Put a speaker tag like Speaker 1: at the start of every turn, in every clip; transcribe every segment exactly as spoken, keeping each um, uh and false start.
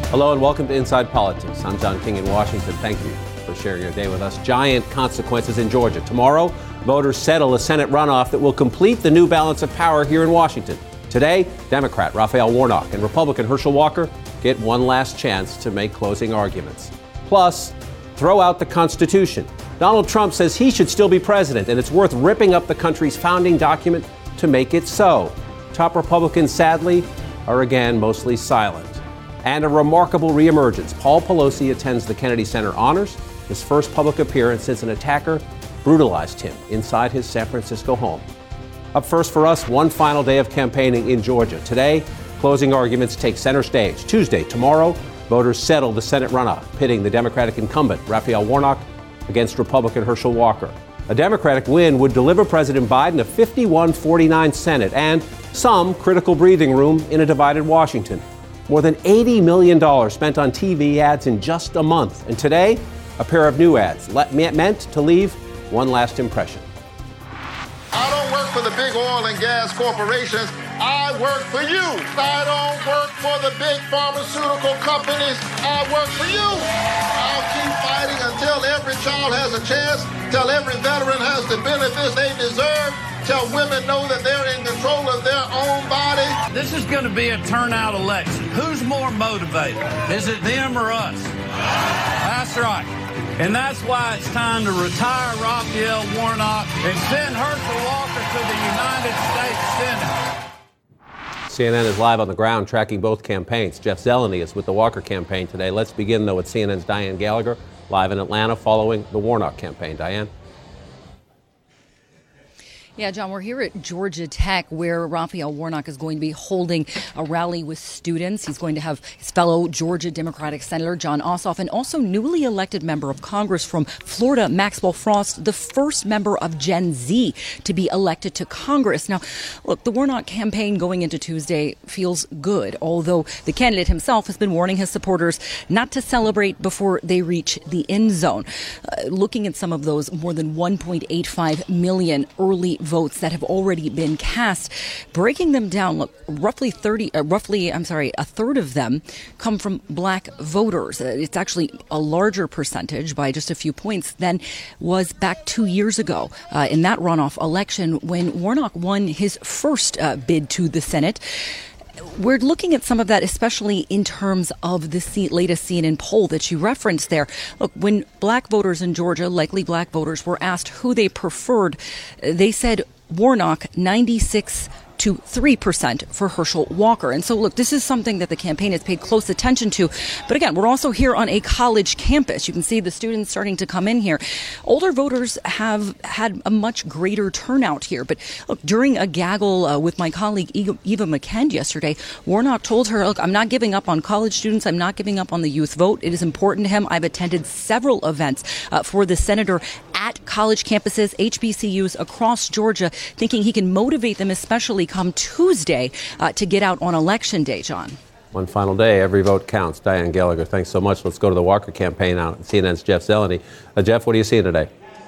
Speaker 1: Hello and welcome to Inside Politics. I'm John King in Washington. Thank you for sharing your day with us. Giant consequences in Georgia. Tomorrow, voters settle a Senate runoff that will complete the new balance of power here in Washington. Today, Democrat Raphael Warnock and Republican Herschel Walker get one last chance to make closing arguments. Plus, throw out the Constitution. Donald Trump says he should still be president, and it's worth ripping up the country's founding document to make it so. Top Republicans, sadly, are again mostly silent. And a remarkable reemergence. Paul Pelosi attends the Kennedy Center Honors, his first public appearance since an attacker brutalized him inside his San Francisco home. Up first for us, one final day of campaigning in Georgia. Today, closing arguments take center stage. Tuesday, tomorrow, voters settle the Senate runoff, pitting the Democratic incumbent, Raphael Warnock, against Republican Herschel Walker. A Democratic win would deliver President Biden a fifty-one forty-nine Senate and some critical breathing room in a divided Washington. More than eighty million dollars spent on T V ads in just a month. And today, a pair of new ads meant to leave one last impression.
Speaker 2: I don't work for the big oil and gas corporations. I work for you. I don't work for the big pharmaceutical companies. I work for you. I'll keep fighting until every child has a chance, till every veteran has the benefits they deserve, till women know that they're in control of their own body.
Speaker 3: This is going to be a turnout election. Who's more motivated? Is it them or us? That's right. And that's why it's time to retire Raphael Warnock and send Herschel Walker to the United States Senate.
Speaker 1: C N N is live on the ground tracking both campaigns. Jeff Zeleny is with the Walker campaign today. Let's begin, though, with C N N's Diane Gallagher, live in Atlanta following the Warnock campaign. Diane?
Speaker 4: Yeah, John, we're here at Georgia Tech, where Raphael Warnock is going to be holding a rally with students. He's going to have his fellow Georgia Democratic Senator Jon Ossoff and also newly elected member of Congress from Florida, Maxwell Frost, the first member of Gen Z to be elected to Congress. Now, look, the Warnock campaign going into Tuesday feels good, although the candidate himself has been warning his supporters not to celebrate before they reach the end zone. Uh, looking at some of those more than one point eight five million early votes that have already been cast, breaking them down, look, roughly thirty, uh, roughly, I'm sorry, a third of them come from black voters. Uh, it's actually a larger percentage by just a few points than was back two years ago uh, in that runoff election when Warnock won his first uh, bid to the Senate. We're looking at some of that, especially in terms of the C- latest C N N poll that you referenced there. Look, when black voters in Georgia, likely black voters, were asked who they preferred, they said Warnock, ninety-six to three percent for Herschel Walker. And so, look, this is something that the campaign has paid close attention to. But again, we're also here on a college campus. You can see the students starting to come in here. Older voters have had a much greater turnout here. But look, during a gaggle uh, with my colleague Eva McKend yesterday, Warnock told her, look, I'm not giving up on college students. I'm not giving up on the youth vote. It is important to him. I've attended several events uh, for the senator at college campuses, H B C Us across Georgia, thinking he can motivate them, especially come Tuesday, uh, to get out on Election Day, John.
Speaker 1: One final day, every vote counts. Diane Gallagher, thanks so much. Let's go to the Walker campaign now. C N N's Jeff Zeleny. Uh, Jeff, what are you seeing today?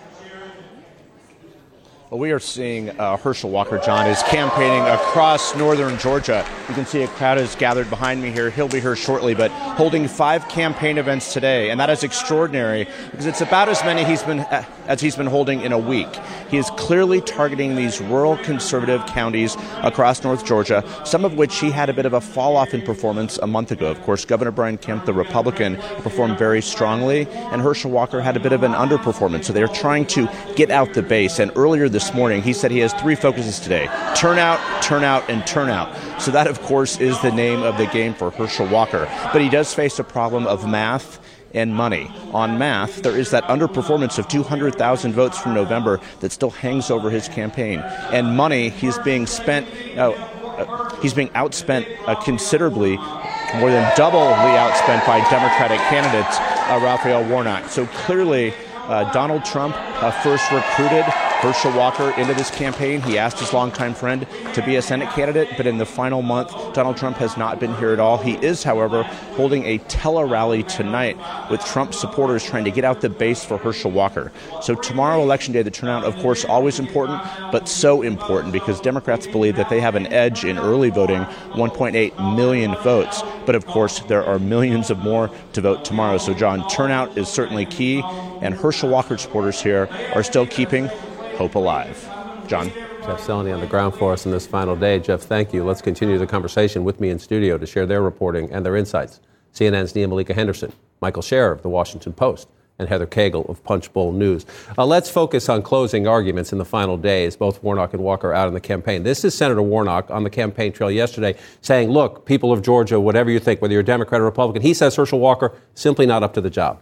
Speaker 5: Well, we are seeing uh, Herschel Walker, John, is campaigning across northern Georgia. You can see a crowd is gathered behind me here. He'll be here shortly, but holding five campaign events today, and that is extraordinary because it's about as many he's been uh, as he's been holding in a week. He is clearly targeting these rural conservative counties across North Georgia, some of which he had a bit of a fall-off in performance a month ago. Of course, Governor Brian Kemp, the Republican, performed very strongly, and Herschel Walker had a bit of an underperformance. So they're trying to get out the base, and earlier this This morning, he said he has three focuses today: turnout, turnout, and turnout. So that, of course, is the name of the game for Herschel Walker. But he does face a problem of math and money. On math, there is that underperformance of two hundred thousand votes from November that still hangs over his campaign. And money, he's being spent, uh, uh, he's being outspent uh, considerably, more than doubly outspent by Democratic candidates, uh, Raphael Warnock. So clearly, Uh, Donald Trump uh, first recruited Herschel Walker into this campaign. He asked his longtime friend to be a Senate candidate, but in the final month, Donald Trump has not been here at all. He is, however, holding a tele-rally tonight with Trump supporters trying to get out the base for Herschel Walker. So tomorrow, Election Day, the turnout, of course, always important, but so important because Democrats believe that they have an edge in early voting, one point eight million votes. But of course, there are millions of more to vote tomorrow. So, John, turnout is certainly key, and Herschel Walker supporters here are still keeping hope alive. John.
Speaker 1: Jeff Zeleny on the ground for us on this final day. Jeff, thank you. Let's continue the conversation with me in studio to share their reporting and their insights. C N N's Nia Malika Henderson, Michael Scherer of The Washington Post, and Heather Cagle of Punchbowl News. Uh, let's focus on closing arguments in the final days. Both Warnock and Walker out on the campaign. This is Senator Warnock on the campaign trail yesterday saying, look, people of Georgia, whatever you think, whether you're a Democrat or Republican, he says Herschel Walker simply not up to the job.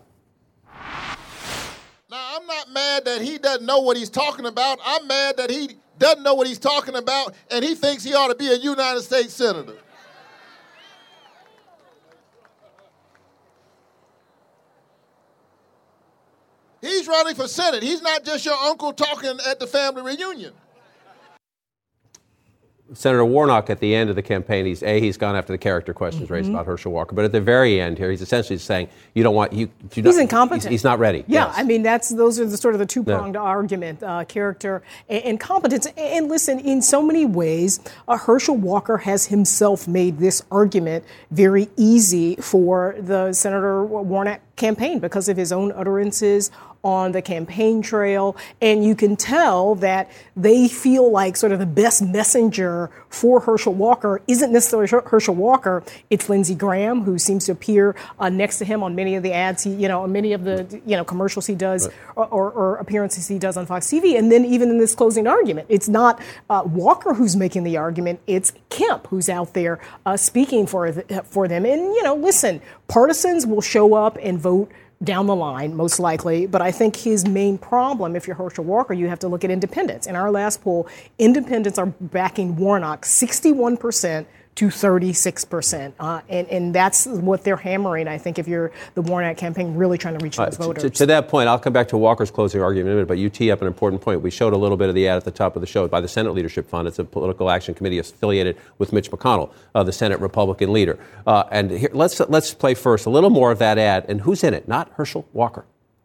Speaker 2: Now, I'm not mad that he doesn't know what he's talking about. I'm mad that he doesn't know what he's talking about, and he thinks he ought to be a United States Senator. He's running for Senate. He's not just your uncle talking at the family reunion.
Speaker 1: Senator Warnock, at the end of the campaign, he's a he's gone after the character questions mm-hmm. raised about Herschel Walker, but at the very end here, he's essentially saying you don't want you. you
Speaker 6: he's
Speaker 1: not,
Speaker 6: incompetent.
Speaker 1: He's, he's not ready.
Speaker 6: Yeah,
Speaker 1: yes.
Speaker 6: I mean that's those are the sort of the two pronged
Speaker 1: yeah.
Speaker 6: argument: uh, character and, and competence. And listen, in so many ways, uh, Herschel Walker has himself made this argument very easy for the Senator Warnock campaign because of his own utterances on the campaign trail. And you can tell that they feel like sort of the best messenger for Herschel Walker isn't necessarily Herschel Walker. It's Lindsey Graham, who seems to appear uh, next to him on many of the ads, he, you know, many of the, you know, commercials he does right. or, or, or appearances he does on Fox T V. And then even in this closing argument, it's not uh, Walker who's making the argument. It's Kemp who's out there uh, speaking for, the, for them. And, you know, listen, partisans will show up and vote down the line, most likely. But I think his main problem, if you're Herschel Walker, you have to look at independents. In our last poll, independents are backing Warnock sixty-one percent to thirty-six percent. Uh, and, and that's what they're hammering, I think, if you're the Warnock campaign really trying to reach those uh, voters.
Speaker 1: To, to that point, I'll come back to Walker's closing argument in a minute, but you tee up an important point. We showed a little bit of the ad at the top of the show by the Senate Leadership Fund. It's a political action committee affiliated with Mitch McConnell, uh, the Senate Republican leader. Uh, and here, let's let's play first a little more of that ad. And who's in it? Not Herschel Walker.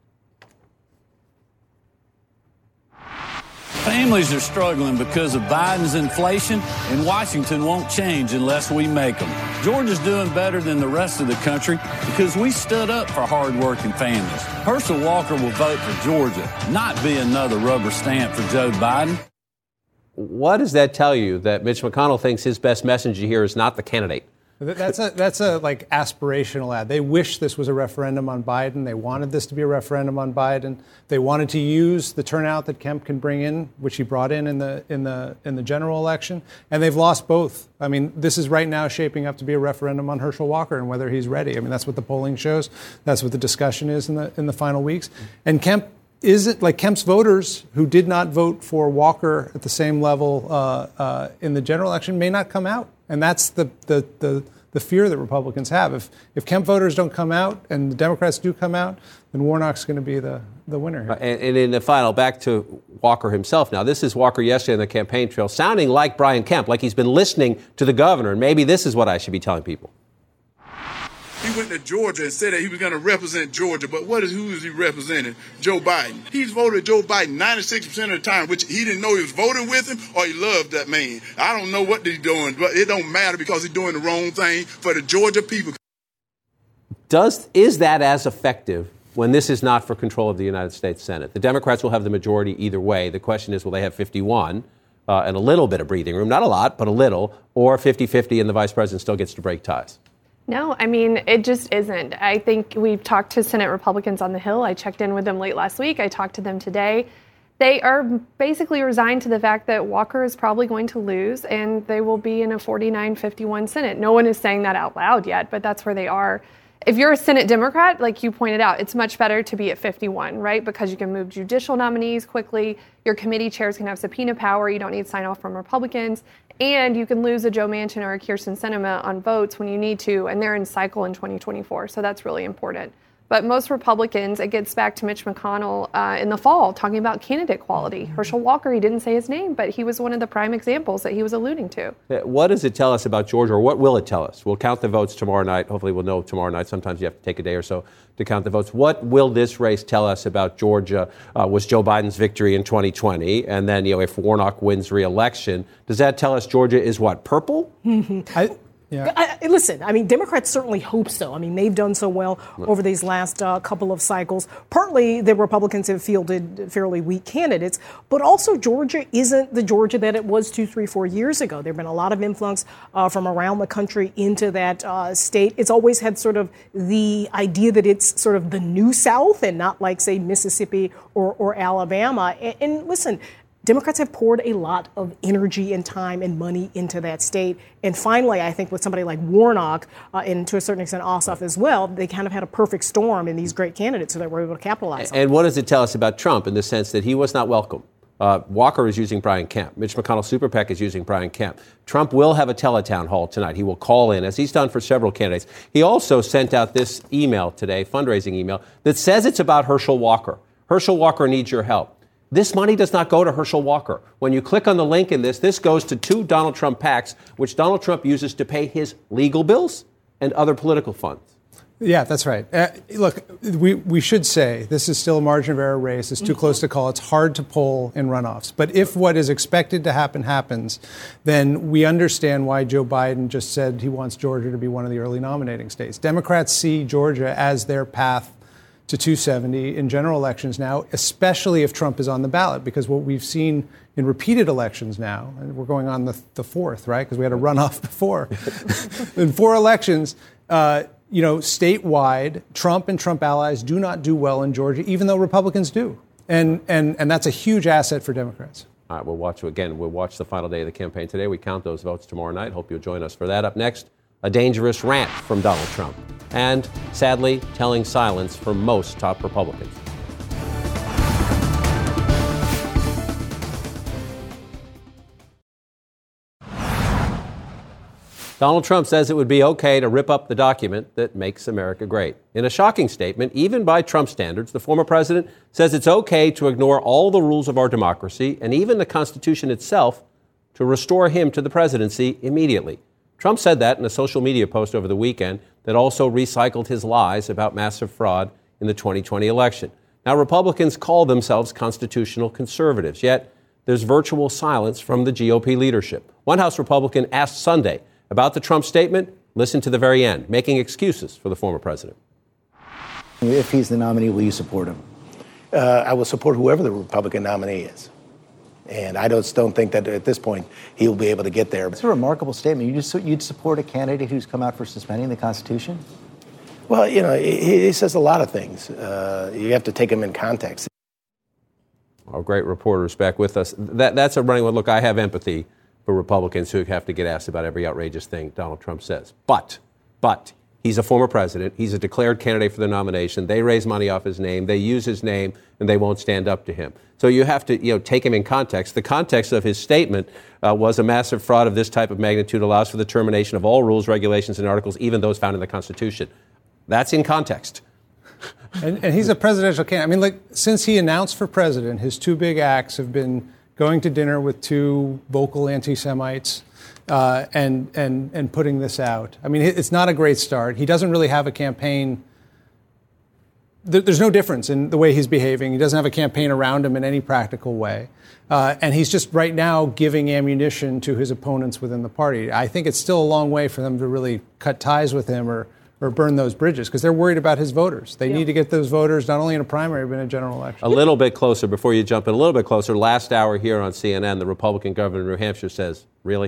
Speaker 3: Families are struggling because of Biden's inflation, and Washington won't change unless we make them. Georgia's doing better than the rest of the country because we stood up for hardworking families. Herschel Walker will vote for Georgia, not be another rubber stamp for Joe Biden.
Speaker 1: What does that tell you, that Mitch McConnell thinks his best messenger here is not the candidate?
Speaker 7: That's a that's a like aspirational ad. They wish this was a referendum on Biden. They wanted this to be a referendum on Biden. They wanted to use the turnout that Kemp can bring in, which he brought in in the in the in the general election, and they've lost both. I mean, this is right now shaping up to be a referendum on Herschel Walker and whether he's ready. I mean, that's what the polling shows. That's what the discussion is in the in the final weeks. And Kemp isn't like Kemp's voters who did not vote for Walker at the same level uh, uh, in the general election may not come out. And that's the, the, the, the fear that Republicans have. If if Kemp voters don't come out and the Democrats do come out, then Warnock's going to be the, the winner here.
Speaker 1: Uh, and, and in the final, back to Walker himself. Now, this is Walker yesterday on the campaign trail, sounding like Brian Kemp, like he's been listening to the governor. And maybe this is what I should be telling people.
Speaker 8: He went to Georgia and said that he was going to represent Georgia, but what is who is he representing? Joe Biden. He's voted Joe Biden ninety-six percent of the time, which he didn't know he was voting with him or he loved that man. I don't know what he's doing, but it don't matter because he's doing the wrong thing for the Georgia people.
Speaker 1: Does is that as effective when this is not for control of the United States Senate? The Democrats will have the majority either way. The question is, will they have fifty-one uh, and a little bit of breathing room, not a lot, but a little, or fifty-fifty and the vice president still gets to break ties?
Speaker 9: No, I mean, it just isn't. I think we've talked to Senate Republicans on the Hill. I checked in with them late last week. I talked to them today. They are basically resigned to the fact that Walker is probably going to lose and they will be in a forty-nine fifty-one Senate. No one is saying that out loud yet, but that's where they are. If you're a Senate Democrat, like you pointed out, it's much better to be at fifty-one, right? Because you can move judicial nominees quickly. Your committee chairs can have subpoena power. You don't need sign off from Republicans. And you can lose a Joe Manchin or a Kyrsten Sinema on votes when you need to, and they're in cycle in twenty twenty-four. So that's really important. But most Republicans, it gets back to Mitch McConnell uh, in the fall talking about candidate quality. Herschel Walker, he didn't say his name, but he was one of the prime examples that he was alluding to.
Speaker 1: What does it tell us about Georgia, or what will it tell us? We'll count the votes tomorrow night. Hopefully we'll know tomorrow night. Sometimes you have to take a day or so to count the votes. What will this race tell us about Georgia? Uh, was Joe Biden's victory in twenty twenty? And then, you know, if Warnock wins re-election, does that tell us Georgia is what, purple?
Speaker 6: Mm-hmm.
Speaker 7: I, Yeah.
Speaker 6: I, listen, I mean, Democrats certainly hope so. I mean, they've done so well over these last uh, couple of cycles. Partly, the Republicans have fielded fairly weak candidates, but also Georgia isn't the Georgia that it was two, three, four years ago. There have been a lot of influx uh, from around the country into that uh, state. It's always had sort of the idea that it's sort of the new South and not like, say, Mississippi or, or Alabama. And, and listen, Democrats have poured a lot of energy and time and money into that state. And finally, I think with somebody like Warnock, uh, and to a certain extent Ossoff as well, they kind of had a perfect storm in these great candidates so that we're able to capitalize on it.
Speaker 1: And what does it tell us about Trump in the sense that he was not welcome? Uh, Walker is using Brian Kemp. Mitch McConnell Super PAC is using Brian Kemp. Trump will have a teletown hall tonight. He will call in, as he's done for several candidates. He also sent out this email today, fundraising email, that says it's about Herschel Walker. Herschel Walker needs your help. This money does not go to Herschel Walker. When you click on the link in this, this goes to two Donald Trump PACs, which Donald Trump uses to pay his legal bills and other political funds.
Speaker 7: Yeah, that's right. Uh, look, we, we should say this is still a margin of error race. It's too mm-hmm. close to call. It's hard to poll in runoffs. But if what is expected to happen happens, then we understand why Joe Biden just said he wants Georgia to be one of the early nominating states. Democrats see Georgia as their path to two seventy in general elections now, especially if Trump is on the ballot, because what we've seen in repeated elections now, and we're going on the, the fourth, right, because we had a runoff before, in four elections, uh, you know, statewide, Trump and Trump allies do not do well in Georgia, even though Republicans do. And, and, and that's a huge asset for Democrats.
Speaker 1: All right, we'll watch again. We'll watch the final day of the campaign today. We count those votes tomorrow night. Hope you'll join us for that. Up next, a dangerous rant from Donald Trump. And, sadly, telling silence for most top Republicans. Donald Trump says it would be okay to rip up the document that makes America great. In a shocking statement, even by Trump standards, the former president says it's okay to ignore all the rules of our democracy and even the Constitution itself to restore him to the presidency immediately. Trump said that in a social media post over the weekend that also recycled his lies about massive fraud in the twenty twenty election. Now, Republicans call themselves constitutional conservatives, yet there's virtual silence from the G O P leadership. One House Republican asked Sunday about the Trump statement. Listen to the very end, making excuses for the former president.
Speaker 10: If he's the nominee, will you support him?
Speaker 11: Uh, I will support whoever the Republican nominee is. And I just don't think that at this point he'll be able to get there.
Speaker 10: It's a remarkable statement. You just, you'd support a candidate who's come out for suspending the Constitution?
Speaker 11: Well, you know, he, he says a lot of things. Uh, you have to take him in context.
Speaker 1: Our great reporter is back with us. That, that's a running one. Look, I have empathy for Republicans who have to get asked about every outrageous thing Donald Trump says. But, but, he's a former president. He's a declared candidate for the nomination. They raise money off his name. They use his name, and they won't stand up to him. So you have to, you know, take him in context. The context of his statement uh, was a massive fraud of this type of magnitude allows for the termination of all rules, regulations, and articles, even those found in the Constitution. That's in context.
Speaker 7: and, and he's a presidential candidate. I mean, like, since he announced for president, his two big acts have been going to dinner with two vocal anti-Semites, Uh, and and and putting this out. I mean, it's not a great start. He doesn't really have a campaign. There's no difference in the way he's behaving. He doesn't have a campaign around him in any practical way. Uh, and he's just right now giving ammunition to his opponents within the party. I think it's still a long way for them to really cut ties with him or, or burn those bridges because they're worried about his voters. They yeah. need to get those voters not only in a primary but in a general election.
Speaker 1: A little bit closer, before you jump in, a little bit closer. Last hour here on C N N, the Republican governor of New Hampshire says, really?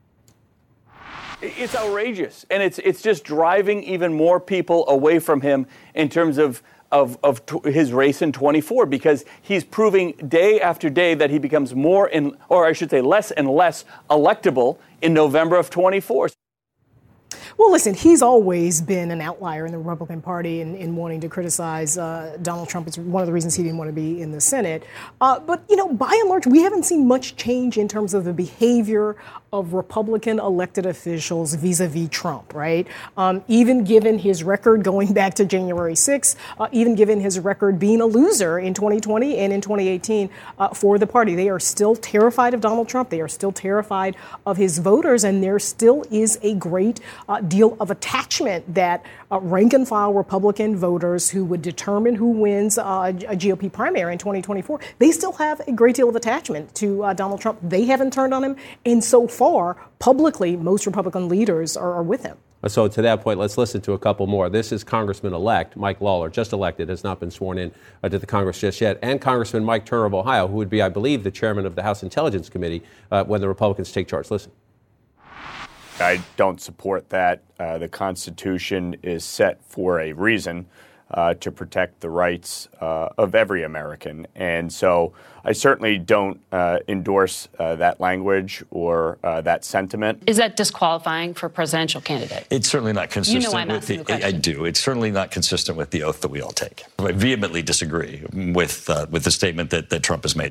Speaker 12: It's outrageous, and it's it's just driving even more people away from him in terms of of, of t- his race in twenty-four, because he's proving day after day that he becomes more, in, or I should say less and less electable in November of twenty-four.
Speaker 6: Well, listen, he's always been an outlier in the Republican Party in, in wanting to criticize uh, Donald Trump. It's one of the reasons he didn't want to be in the Senate. Uh, but, you know, by and large, we haven't seen much change in terms of the behavior of Republican elected officials vis-a-vis Trump, right? Um, even given his record going back to January sixth, uh, even given his record being a loser in twenty twenty and in twenty eighteen uh, for the party, they are still terrified of Donald Trump. They are still terrified of his voters, and there still is a great uh, deal of attachment that uh, rank and file Republican voters who would determine who wins uh, a G O P primary in twenty twenty-four. They still have a great deal of attachment to uh, Donald Trump. They haven't turned on him, and so far, publicly, most Republican leaders are, are with him.
Speaker 1: So to that point, let's listen to a couple more. This is Congressman-elect Mike Lawler, just elected, has not been sworn in uh, to the Congress just yet, and Congressman Mike Turner of Ohio, who would be, I believe, the chairman of the House Intelligence Committee uh, when the Republicans take charge. Listen.
Speaker 13: I don't support that. Uh, the Constitution is set for a reason. Uh, to protect the rights uh, of every American. And so I certainly don't uh, endorse uh, that language or uh, that sentiment.
Speaker 14: Is that disqualifying for a presidential candidate?
Speaker 15: It's certainly not consistent
Speaker 14: you know I'm
Speaker 15: with the,
Speaker 14: the
Speaker 15: I do. It's certainly not consistent with the oath that we all take. I vehemently disagree with uh, with the statement that, that Trump has made.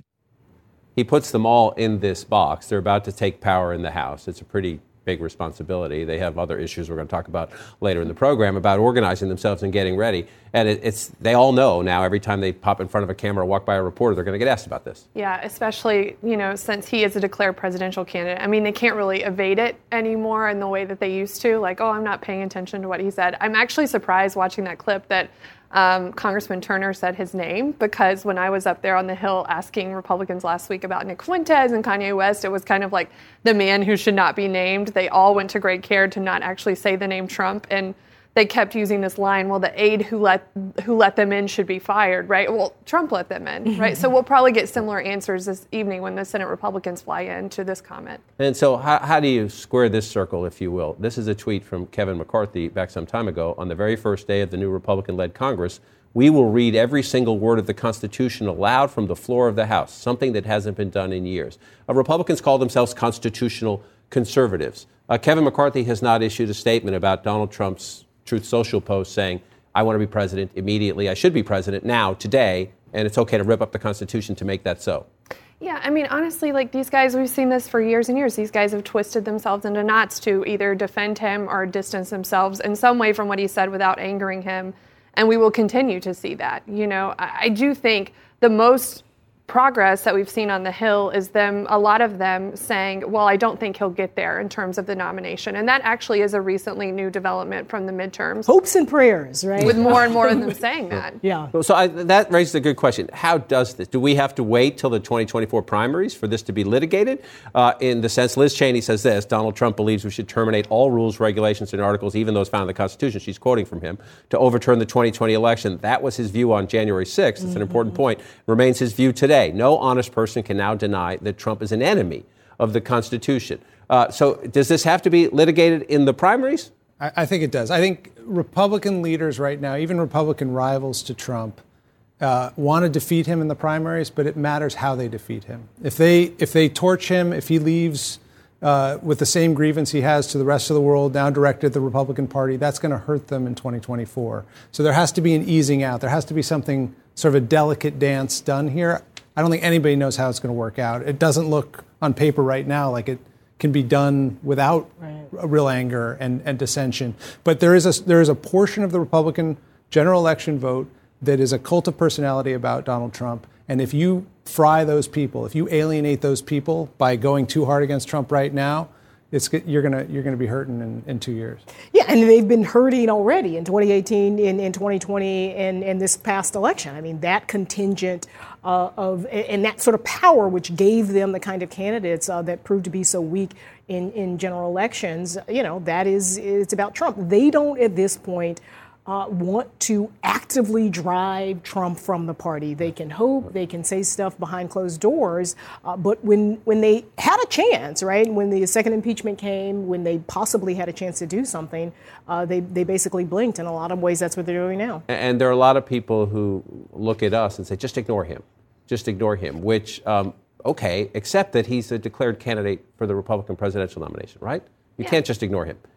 Speaker 1: He puts them all in this box. They're about to take power in the House. It's a pretty big responsibility. They have other issues we're going to talk about later in the program about organizing themselves and getting ready. And it, it's they all know now every time they pop in front of a camera or walk by a reporter, they're going to get asked about this.
Speaker 9: Yeah, especially, you know, since he is a declared presidential candidate. I mean, they can't really evade it anymore in the way that they used to. Like, oh, I'm not paying attention to what he said. I'm actually surprised watching that clip that Um, Congressman Turner said his name, because when I was up there on the Hill asking Republicans last week about Nick Fuentes and Kanye West, it was kind of like the man who should not be named. They all went to great care to not actually say the name Trump, and they kept using this line, well, the aide who let who let them in should be fired, right? Well, Trump let them in, right? So we'll probably get similar answers this evening when the Senate Republicans fly in to this comment.
Speaker 1: And so how, how do you square this circle, if you will? This is a tweet from Kevin McCarthy back some time ago. On the very first day of the new Republican-led Congress, we will read every single word of the Constitution aloud from the floor of the House, something that hasn't been done in years. Uh, Republicans call themselves constitutional conservatives. Uh, Kevin McCarthy has not issued a statement about Donald Trump's Truth Social post saying, I want to be president immediately. I should be president now, today, and it's okay to rip up the Constitution to make that so.
Speaker 9: Yeah, I mean, honestly, like these guys, we've seen this for years and years. These guys have twisted themselves into knots to either defend him or distance themselves in some way from what he said without angering him. And we will continue to see that. You know, I, I do think the most progress that we've seen on the Hill is them, a lot of them saying, well, I don't think he'll get there in terms of the nomination. And that actually is a recently new development from the midterms.
Speaker 6: Hopes and prayers, right?
Speaker 9: With more and more of them saying that.
Speaker 6: Yeah.
Speaker 1: So I, that raises a good question. How does this? Do we have to wait till the twenty twenty-four primaries for this to be litigated? Uh, in the sense, Liz Cheney says this, Donald Trump believes we should terminate all rules, regulations, and articles, even those found in the Constitution. She's quoting from him, to overturn the twenty twenty election. That was his view on January sixth. It's mm-hmm. an important point. Remains his view today. No honest person can now deny that Trump is an enemy of the Constitution. Uh, so does this have to be litigated in the primaries?
Speaker 7: I, I think it does. I think Republican leaders right now, even Republican rivals to Trump, uh, want to defeat him in the primaries, but it matters how they defeat him. If they if they torch him, if he leaves uh, with the same grievance he has to the rest of the world, now directed at the Republican Party, that's going to hurt them in twenty twenty-four. So there has to be an easing out. There has to be something, sort of a delicate dance done here. I don't think anybody knows how it's going to work out. It doesn't look on paper right now like it can be done without right. real anger and, and dissension. But there is a there is a portion of the Republican general election vote that is a cult of personality about Donald Trump. And if you fry those people, if you alienate those people by going too hard against Trump right now, it's you're gonna you're gonna be hurting in, in two years.
Speaker 6: Yeah, and they've been hurting already in twenty eighteen, in, in twenty twenty, and, and this past election. I mean, that contingent uh, of and that sort of power, which gave them the kind of candidates uh, that proved to be so weak in, in general elections. You know, that is it's about Trump. They don't at this point Uh, want to actively drive Trump from the party. They can hope, they can say stuff behind closed doors, uh, but when when they had a chance, right, when the second impeachment came, when they possibly had a chance to do something, uh, they, they basically blinked. In a lot of ways, that's what they're doing now.
Speaker 1: And there are a lot of people who look at us and say, just ignore him, just ignore him, which, um, okay, except that he's a declared candidate for the Republican presidential nomination, right? You yeah. can't just ignore him.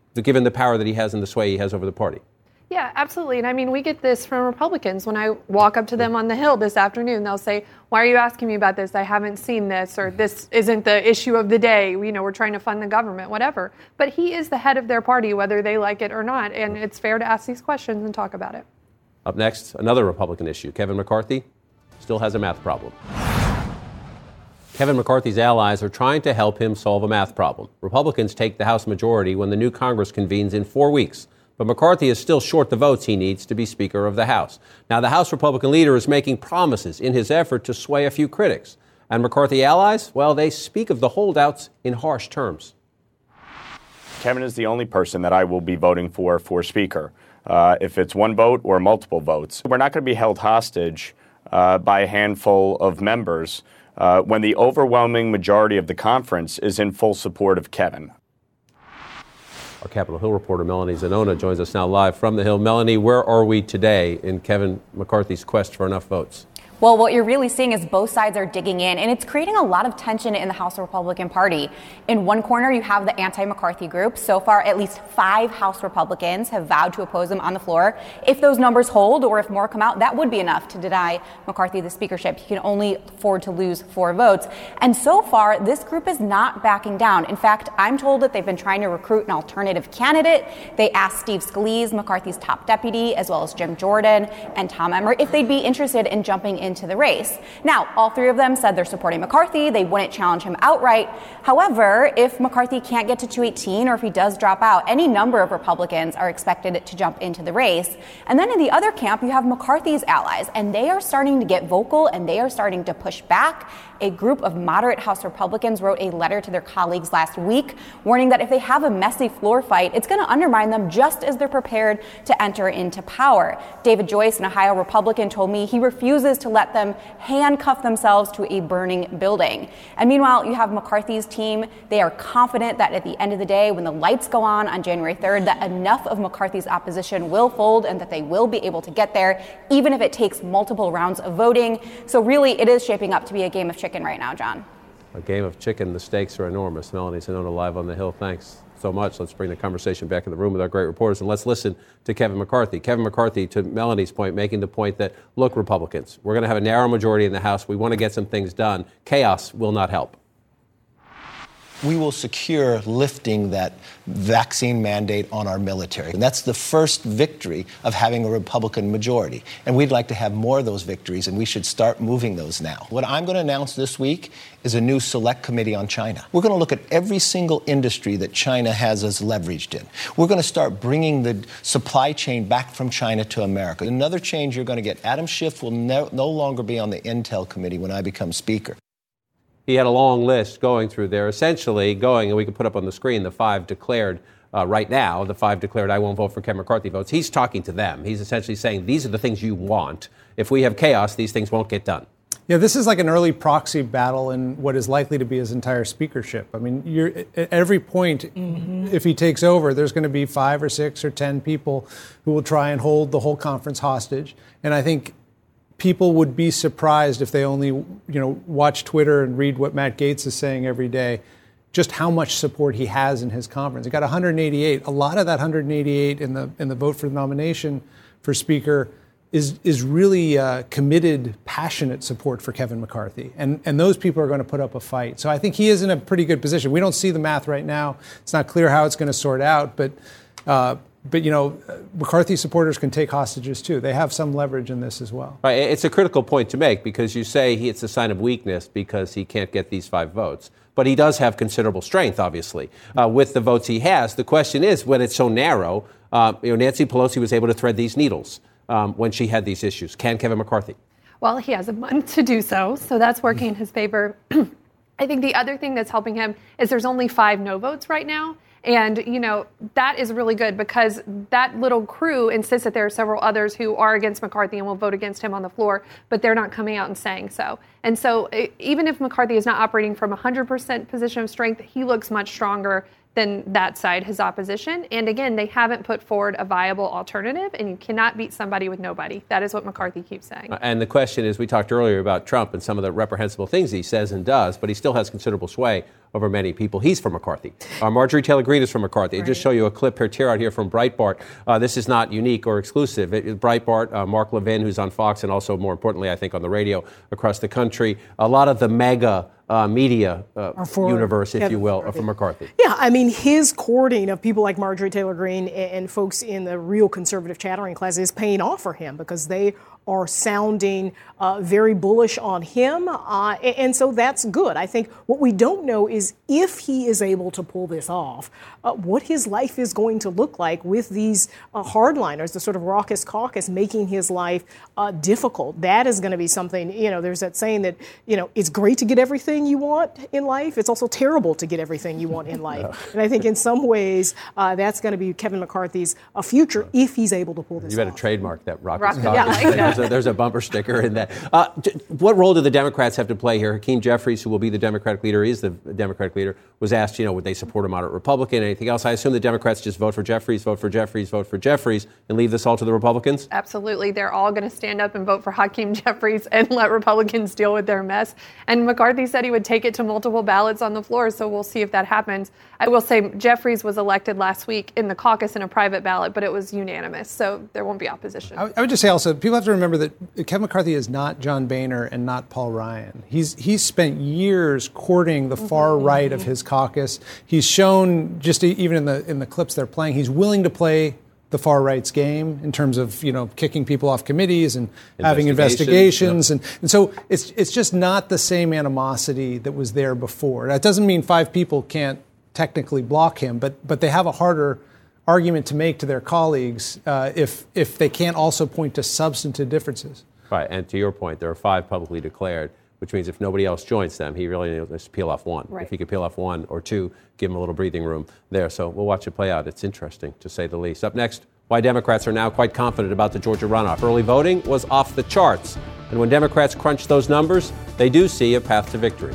Speaker 1: given the power that he has and the sway he has over the party.
Speaker 9: Yeah, absolutely. And I mean, we get this from Republicans. When I walk up to them on the Hill this afternoon, they'll say, why are you asking me about this? I haven't seen this, or this isn't the issue of the day. You know, we're trying to fund the government, whatever. But he is the head of their party, whether they like it or not. And it's fair to ask these questions and talk about it.
Speaker 1: Up next, another Republican issue. Kevin McCarthy still has a math problem. Kevin McCarthy's allies are trying to help him solve a math problem. Republicans take the House majority when the new Congress convenes in four weeks. But McCarthy is still short the votes he needs to be Speaker of the House. Now, the House Republican leader is making promises in his effort to sway a few critics. And McCarthy allies, well, they speak of the holdouts in harsh terms.
Speaker 13: Kevin is the only person that I will be voting for for Speaker, uh, if it's one vote or multiple votes. We're not going to be held hostage uh, by a handful of members uh, when the overwhelming majority of the conference is in full support of Kevin.
Speaker 1: Our Capitol Hill reporter Melanie Zanona joins us now live from the Hill. Melanie, where are we today in Kevin McCarthy's quest for enough votes?
Speaker 16: Well, what you're really seeing is both sides are digging in, and it's creating a lot of tension in the House Republican Party. In one corner, you have the anti-McCarthy group. So far, at least five House Republicans have vowed to oppose him on the floor. If those numbers hold, or if more come out, that would be enough to deny McCarthy the speakership. He can only afford to lose four votes. And so far, this group is not backing down. In fact, I'm told that they've been trying to recruit an alternative candidate. They asked Steve Scalise, McCarthy's top deputy, as well as Jim Jordan and Tom Emmer, if they'd be interested in jumping in into the race. Now, all three of them said they're supporting McCarthy. They wouldn't challenge him outright. However, if McCarthy can't get to two eighteen, or if he does drop out, any number of Republicans are expected to jump into the race. And then in the other camp, you have McCarthy's allies, and they are starting to get vocal, and they are starting to push back. A group of moderate House Republicans wrote a letter to their colleagues last week, warning that if they have a messy floor fight, it's going to undermine them just as they're prepared to enter into power. David Joyce, an Ohio Republican, told me he refuses to let them handcuff themselves to a burning building. And meanwhile, you have McCarthy's team. They are confident that at the end of the day, when the lights go on on January third, that enough of McCarthy's opposition will fold and that they will be able to get there, even if it takes multiple rounds of voting. So really, it is shaping up to be a game of chicken right now, John.
Speaker 1: A game of chicken. The stakes are enormous. Melanie Zanona live on the Hill. Thanks so much. Let's bring the conversation back in the room with our great reporters, and let's listen to Kevin McCarthy. Kevin McCarthy, to Melanie's point, making the point that, look, Republicans, we're going to have a narrow majority in the House. We want to get some things done. Chaos will not help.
Speaker 17: We will secure lifting that vaccine mandate on our military. And that's the first victory of having a Republican majority. And we'd like to have more of those victories, and we should start moving those now. What I'm going to announce this week is a new select committee on China. We're going to look at every single industry that China has us leveraged in. We're going to start bringing the supply chain back from China to America. Another change you're going to get, Adam Schiff will no, no longer be on the Intel committee when I become Speaker.
Speaker 1: He had a long list going through there, essentially going, and we can put up on the screen the five declared uh, right now, the five declared I won't vote for Kevin McCarthy votes. He's talking to them. He's essentially saying these are the things you want. If we have chaos, these things won't get done.
Speaker 7: Yeah, this is like an early proxy battle in what is likely to be his entire speakership. I mean, you're, at every point, mm-hmm. if he takes over, there's going to be five or six or ten people who will try and hold the whole conference hostage. And I think people would be surprised if they only, you know, watch Twitter and read what Matt Gaetz is saying every day, just how much support he has in his conference. He got one hundred eighty-eight. A lot of that one hundred eighty-eight in the in the vote for the nomination for Speaker is is really uh, committed, passionate support for Kevin McCarthy. And and those people are going to put up a fight. So I think he is in a pretty good position. We don't see the math right now. It's not clear how it's going to sort out, but uh, But, you know, McCarthy supporters can take hostages, too. They have some leverage in this as well.
Speaker 1: Right. It's a critical point to make because you say he, it's a sign of weakness because he can't get these five votes. But he does have considerable strength, obviously, uh, with the votes he has. The question is, when it's so narrow, uh, you know, Nancy Pelosi was able to thread these needles um, when she had these issues. Can Kevin McCarthy?
Speaker 9: Well, he has a month to do so, so that's working in his favor. I think the other thing that's helping him is there's only five no votes right now. And, you know, that is really good because that little crew insists that there are several others who are against McCarthy and will vote against him on the floor, but they're not coming out and saying so. And so it, even if McCarthy is not operating from a one hundred percent position of strength, he looks much stronger then that side has opposition. And again, they haven't put forward a viable alternative, and you cannot beat somebody with nobody. That is what McCarthy keeps saying.
Speaker 1: And the question is, we talked earlier about Trump and some of the reprehensible things he says and does, but he still has considerable sway over many people. He's from McCarthy. Uh, Marjorie Taylor Greene is from McCarthy. Right. I just show you a clip here, tear out here from Breitbart. Uh, this is not unique or exclusive. It, it, Breitbart, uh, Mark Levin, who's on Fox, and also more importantly, I think, on the radio across the country. A lot of the mega Uh, media uh, for, universe, if yeah, you will, for McCarthy.
Speaker 6: Yeah, I mean, his courting of people like Marjorie Taylor Greene and, and folks in the real conservative chattering class is paying off for him because they are sounding uh, very bullish on him. Uh, and, and so that's good. I think what we don't know is if he is able to pull this off, uh, what his life is going to look like with these uh, hardliners, the sort of raucous caucus, making his life uh, difficult. That is going to be something, you know, there's that saying that, you know, it's great to get everything you want in life. It's also terrible to get everything you want in life. Yeah. And I think in some ways uh, that's going to be Kevin McCarthy's uh, future if he's able to pull this
Speaker 1: off. You better
Speaker 6: off.
Speaker 1: trademark that raucous
Speaker 9: Rock,
Speaker 1: caucus.
Speaker 9: yeah,
Speaker 1: there's, a, there's a bumper sticker in that. Uh, what role do the Democrats have to play here? Hakeem Jeffries, who will be the Democratic leader, is the Democratic leader, was asked, you know, would they support a moderate Republican, anything else? I assume the Democrats just vote for Jeffries, vote for Jeffries, vote for Jeffries, and leave this all to the Republicans?
Speaker 9: Absolutely. They're all going to stand up and vote for Hakeem Jeffries and let Republicans deal with their mess. And McCarthy said he would take it to multiple ballots on the floor, so we'll see if that happens. I will say Jeffries was elected last week in the caucus in a private ballot, but it was unanimous, so there won't be opposition.
Speaker 7: I, I would just say also, people have to remember that Kevin McCarthy is not John Boehner and not Paul Ryan. He's he's spent years courting the far mm-hmm. right of his caucus. He's shown, just even in the in the clips they're playing, he's willing to play the far right's game in terms of, you know, kicking people off committees and having investigations. Yep. And, and so it's it's just not the same animosity that was there before. That doesn't mean five people can't technically block him, but but they have a harder argument to make to their colleagues uh, if if they can't also point to substantive differences.
Speaker 1: Right, and to your point, there are five publicly declared, which means if nobody else joins them, he really needs to peel off one.
Speaker 9: Right.
Speaker 1: If he could peel off one or two, give him a little breathing room there. So we'll watch it play out. It's interesting, to say the least. Up next, why Democrats are now quite confident about the Georgia runoff. Early voting was off the charts. And when Democrats crunch those numbers, they do see a path to victory.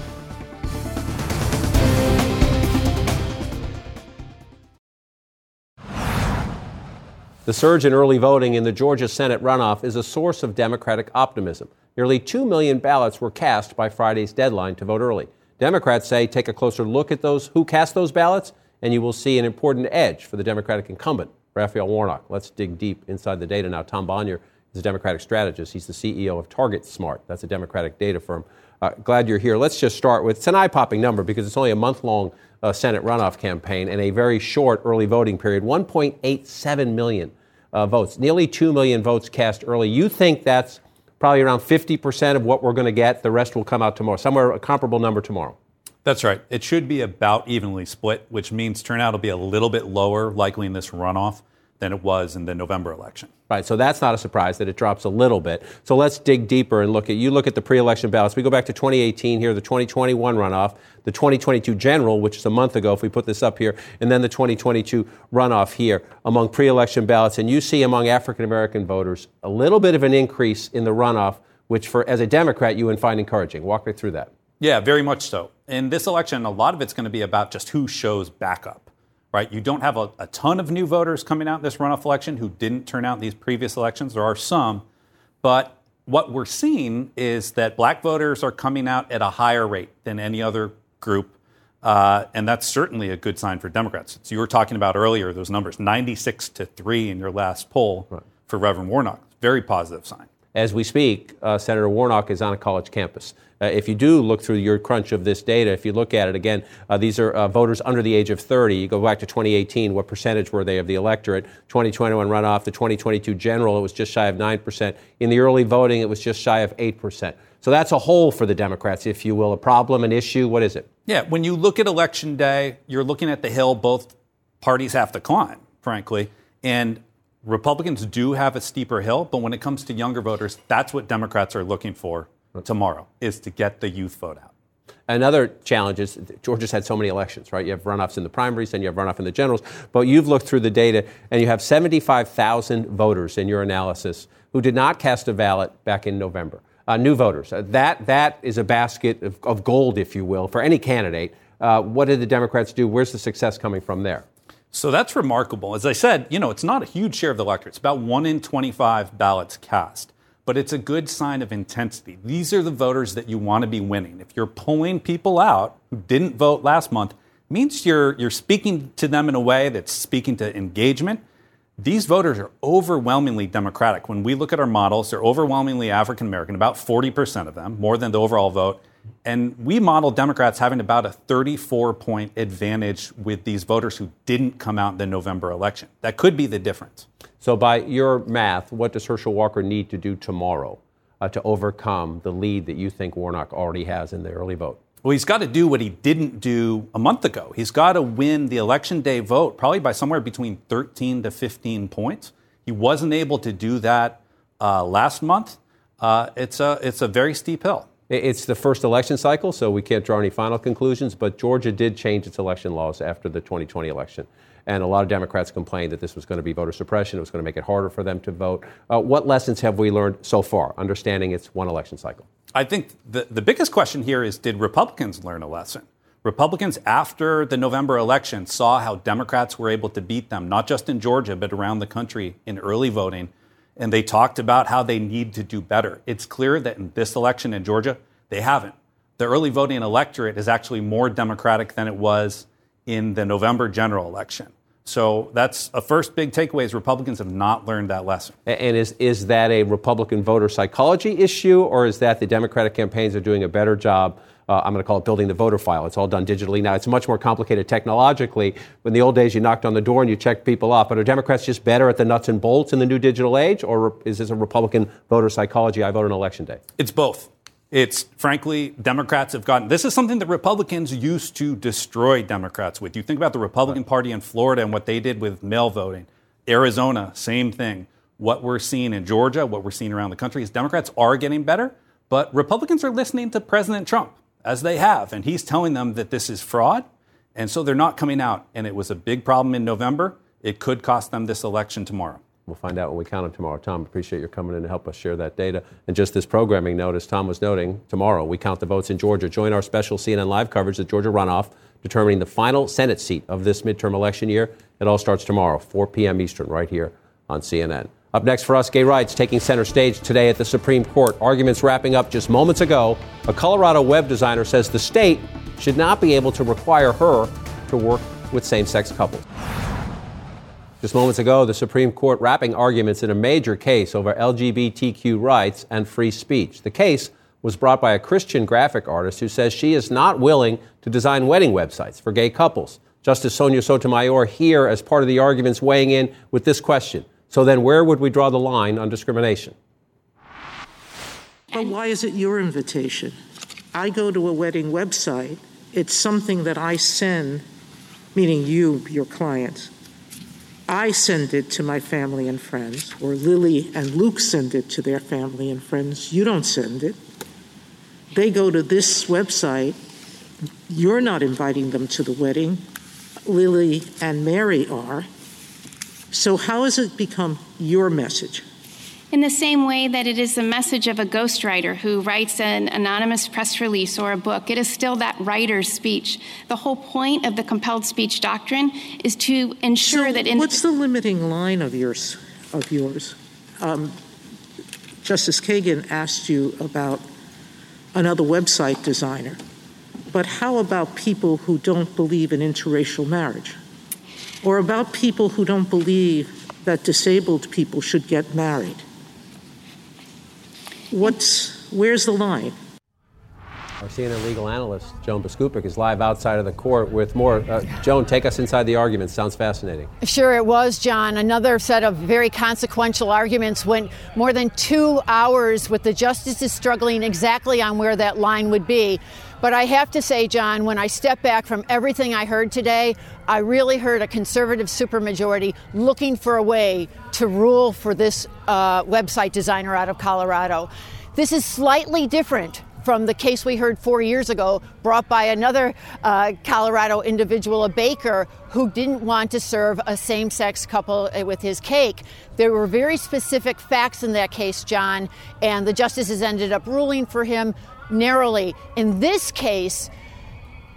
Speaker 1: The surge in early voting in the Georgia Senate runoff is a source of Democratic optimism. Nearly two million ballots were cast by Friday's deadline to vote early. Democrats say take a closer look at those who cast those ballots, and you will see an important edge for the Democratic incumbent, Raphael Warnock. Let's dig deep inside the data now. Tom Bonier is a Democratic strategist. He's the C E O of Target Smart. That's a Democratic data firm. Uh, glad you're here. Let's just start with, it's an eye-popping number because it's only a month-long uh, Senate runoff campaign and a very short early voting period, one point eight seven million uh, votes, nearly two million votes cast early. You think that's probably around fifty percent of what we're going to get. The rest will come out tomorrow, somewhere a comparable number tomorrow.
Speaker 18: That's right. It should be about evenly split, which means turnout will be a little bit lower, likely in this runoff, than it was in the November election.
Speaker 1: Right, so that's not a surprise that it drops a little bit. So let's dig deeper and look at, you look at the pre-election ballots. We go back to twenty eighteen here, the twenty twenty-one runoff, the twenty twenty-two general, which is a month ago if we put this up here, and then the twenty twenty-two runoff here among pre-election ballots. And you see among African-American voters a little bit of an increase in the runoff, which for as a Democrat you would find encouraging. Walk me through that.
Speaker 18: Yeah, very much so. In this election, a lot of it's going to be about just who shows backup. Right? You don't have a, a ton of new voters coming out in this runoff election who didn't turn out in these previous elections. There are some. But what we're seeing is that black voters are coming out at a higher rate than any other group. Uh, and that's certainly a good sign for Democrats. So you were talking about earlier those numbers, ninety-six to three in your last poll right. for Reverend Warnock. Very positive sign.
Speaker 1: As we speak, uh, Senator Warnock is on a college campus. Uh, if you do look through your crunch of this data, if you look at it again, uh, these are uh, voters under the age of thirty. You go back to twenty eighteen, what percentage were they of the electorate? twenty twenty-one runoff, the twenty twenty-two general, it was just shy of nine percent. In the early voting, it was just shy of eight percent. So that's a hole for the Democrats, if you will, a problem, an issue. What is it?
Speaker 18: Yeah, when you look at Election Day, you're looking at the hill both parties have to climb, frankly. And Republicans do have a steeper hill, but when it comes to younger voters, that's what Democrats are looking for tomorrow, is to get the youth vote out.
Speaker 1: Another challenge is Georgia's had so many elections, right? You have runoffs in the primaries and you have runoff in the generals, but you've looked through the data and you have seventy-five thousand voters in your analysis who did not cast a ballot back in November. Uh, new voters. Uh, that that is a basket of, of gold, if you will, for any candidate. Uh, what did the Democrats do? Where's the success coming from there?
Speaker 18: So that's remarkable. As I said, you know, it's not a huge share of the electorate. It's about one in twenty-five ballots cast. But it's a good sign of intensity. These are the voters that you want to be winning. If you're pulling people out who didn't vote last month, it means you're you're speaking to them in a way that's speaking to engagement. These voters are overwhelmingly Democratic. When we look at our models, they're overwhelmingly African American, about forty percent of them, more than the overall vote. And we model Democrats having about a thirty-four point advantage with these voters who didn't come out in the November election. That could be the difference.
Speaker 1: So by your math, what does Herschel Walker need to do tomorrow uh, to overcome the lead that you think Warnock already has in the early vote?
Speaker 18: Well, he's got to do what he didn't do a month ago. He's got to win the election day vote probably by somewhere between thirteen to fifteen points. He wasn't able to do that uh, last month. Uh, it's a it's a very steep hill.
Speaker 1: It's the first election cycle, so we can't draw any final conclusions, but Georgia did change its election laws after the twenty twenty election. And a lot of Democrats complained that this was going to be voter suppression. It was going to make it harder for them to vote. Uh, what lessons have we learned so far, understanding it's one election cycle?
Speaker 18: I think the, the biggest question here is, did Republicans learn a lesson? Republicans, after the November election, saw how Democrats were able to beat them, not just in Georgia, but around the country in early voting. And they talked about how they need to do better. It's clear that in this election in Georgia, they haven't. The early voting electorate is actually more Democratic than it was in the November general election. So that's a first big takeaway is Republicans have not learned that lesson.
Speaker 1: And is is that a Republican voter psychology issue, or is that the Democratic campaigns are doing a better job? Uh, I'm going to call it building the voter file. It's all done digitally now. It's much more complicated technologically. In the old days, you knocked on the door and you checked people off. But are Democrats just better at the nuts and bolts in the new digital age, or is this a Republican voter psychology? I vote on election day.
Speaker 18: It's both. It's, frankly, Democrats have gotten, this is something that Republicans used to destroy Democrats with. You think about the Republican Party in Florida and what they did with mail voting. Arizona, same thing. What we're seeing in Georgia, what we're seeing around the country is Democrats are getting better, but Republicans are listening to President Trump, as they have, and he's telling them that this is fraud, and so they're not coming out. And it was a big problem in November. It could cost them this election tomorrow.
Speaker 1: We'll find out when we count them tomorrow. Tom, appreciate your coming in to help us share that data. And just this programming note, as Tom was noting, tomorrow we count the votes in Georgia. Join our special C N N Live coverage of the Georgia runoff, determining the final Senate seat of this midterm election year. It all starts tomorrow, four p.m. Eastern, right here on C N N. Up next for us, gay rights taking center stage today at the Supreme Court. Arguments wrapping up just moments ago. A Colorado web designer says the state should not be able to require her to work with same-sex couples. Just moments ago, the Supreme Court wrapping arguments in a major case over L G B T Q rights and free speech. The case was brought by a Christian graphic artist who says she is not willing to design wedding websites for gay couples. Justice Sonia Sotomayor here as part of the arguments weighing in with this question. So then where would we draw the line on discrimination?
Speaker 19: But why is it your invitation? I go to a wedding website. It's something that I send, meaning you, your clients. I send it to my family and friends, or Lily and Luke send it to their family and friends. You don't send it. They go to this website. You're not inviting them to the wedding. Lily and Mary are. So how has it become your message?
Speaker 20: In the same way that it is the message of a ghostwriter who writes an anonymous press release or a book, it is still that writer's speech. The whole point of the compelled speech doctrine is to ensure
Speaker 19: so
Speaker 20: that... In-
Speaker 19: what's the limiting line of yours? Of yours? Um, Justice Kagan asked you about another website designer. But how about people who don't believe in interracial marriage? Or about people who don't believe that disabled people should get married? What's, where's the line?
Speaker 1: Our C N N legal analyst, Joan Biskupic, is live outside of the court with more. Uh, Joan, take us inside the argument. Sounds fascinating.
Speaker 21: Sure it was, John. Another set of very consequential arguments went more than two hours with the justices struggling exactly on where that line would be. But I have to say, John, when I step back from everything I heard today, I really heard a conservative supermajority looking for a way to rule for this uh, website designer out of Colorado. This is slightly different from the case we heard four years ago brought by another uh, Colorado individual, a baker, who didn't want to serve a same-sex couple with his cake. There were very specific facts in that case, John, and the justices ended up ruling for him narrowly. In this case,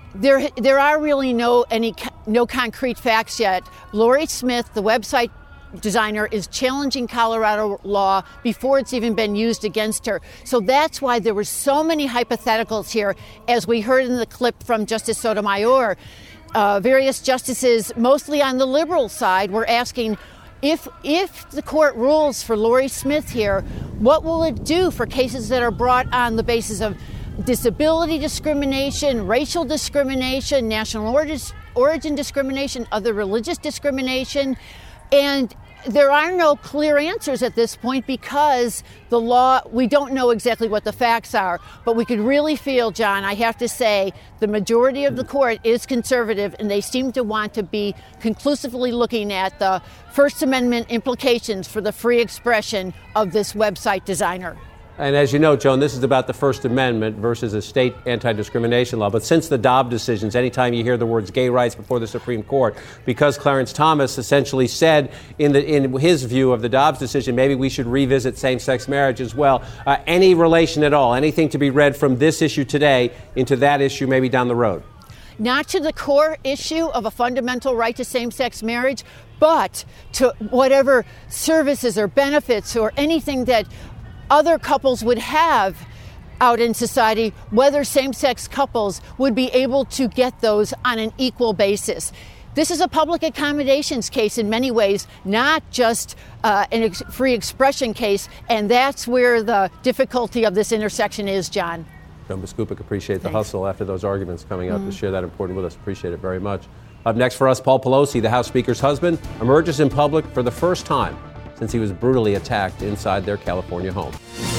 Speaker 21: There, there are really no any no concrete facts yet. Lori Smith, the website designer, is challenging Colorado law before it's even been used against her. So that's why there were so many hypotheticals here, as we heard in the clip from Justice Sotomayor. Uh, various justices, mostly on the liberal side, were asking, if if the court rules for Lori Smith here, what will it do for cases that are brought on the basis of disability discrimination, racial discrimination, national origin, origin discrimination, other religious discrimination? And there are no clear answers at this point because the law, we don't know exactly what the facts are, but we could really feel, John, I have to say, the majority of the court is conservative, and they seem to want to be conclusively looking at the First Amendment implications for the free expression of this website designer.
Speaker 1: And as you know, Joan, this is about the First Amendment versus a state anti-discrimination law. But since the Dobbs decisions, anytime you hear the words gay rights before the Supreme Court, because Clarence Thomas essentially said in the in his view of the Dobbs decision, maybe we should revisit same-sex marriage as well. Uh, any relation at all, anything to be read from this issue today into that issue maybe down the road?
Speaker 21: Not to the core issue of a fundamental right to same-sex marriage, but to whatever services or benefits or anything that other couples would have out in society, whether same-sex couples would be able to get those on an equal basis. This is a public accommodations case in many ways, not just uh, an ex- free expression case, and that's where the difficulty of this intersection is, John.
Speaker 1: Joan Biskupic, appreciate the
Speaker 21: Thanks.
Speaker 1: hustle after those arguments coming up
Speaker 21: Mm-hmm.
Speaker 1: to share that important with us. Appreciate it very much. Up next for us, Paul Pelosi, the House Speaker's husband, emerges in public for the first time since he was brutally attacked inside their California home.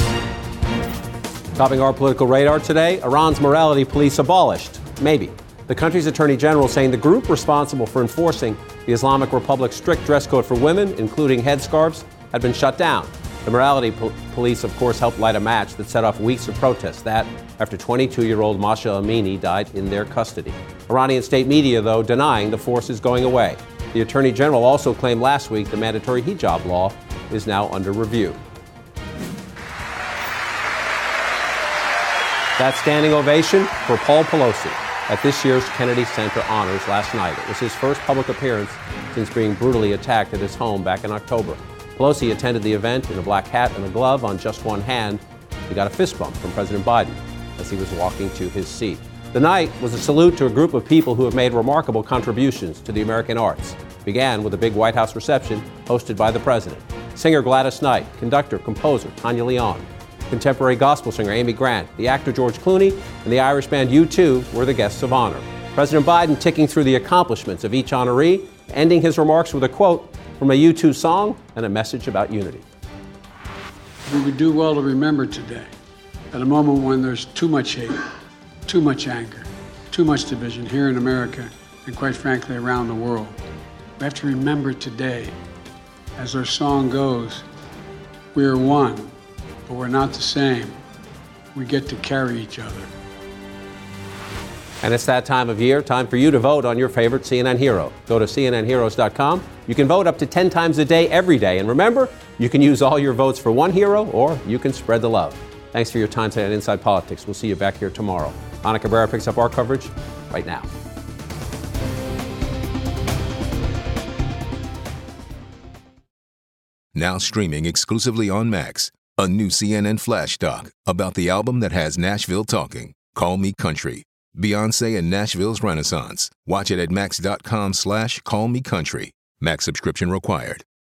Speaker 1: Topping our political radar today, Iran's morality police abolished. Maybe. The country's attorney general saying the group responsible for enforcing the Islamic Republic's strict dress code for women, including headscarves, had been shut down. The morality po- police, of course, helped light a match that set off weeks of protests. That after twenty-two-year-old Masha Amini died in their custody. Iranian state media, though, denying the force is going away. The Attorney General also claimed last week the mandatory hijab law is now under review. That standing ovation for Paul Pelosi at this year's Kennedy Center Honors last night. It was his first public appearance since being brutally attacked at his home back in October. Pelosi attended the event in a black hat and a glove on just one hand. He got a fist bump from President Biden as he was walking to his seat. The night was a salute to a group of people who have made remarkable contributions to the American arts. It began with a big White House reception hosted by the president. Singer Gladys Knight, conductor, composer Tanya Leon, contemporary gospel singer Amy Grant, the actor George Clooney, and the Irish band U two were the guests of honor. President Biden ticking through the accomplishments of each honoree, ending his remarks with a quote from a U two song and a message about unity.
Speaker 4: We would do well to remember today, at a moment when there's too much hate, too much anger, too much division here in America and quite frankly around the world. We have to remember today, as our song goes, we are one, but we're not the same. We get to carry each other.
Speaker 1: And it's that time of year, time for you to vote on your favorite C N N hero. Go to C N N heroes dot com. You can vote up to ten times a day, every day. And remember, you can use all your votes for one hero, or you can spread the love. Thanks for your time today on Inside Politics. We'll see you back here tomorrow. Ana Cabrera picks up our coverage right now.
Speaker 22: Now streaming exclusively on Max, a new C N N flash doc about the album that has Nashville talking, Call Me Country. Beyonce and Nashville's Renaissance. Watch it at max dot com slash call me country. Max subscription required.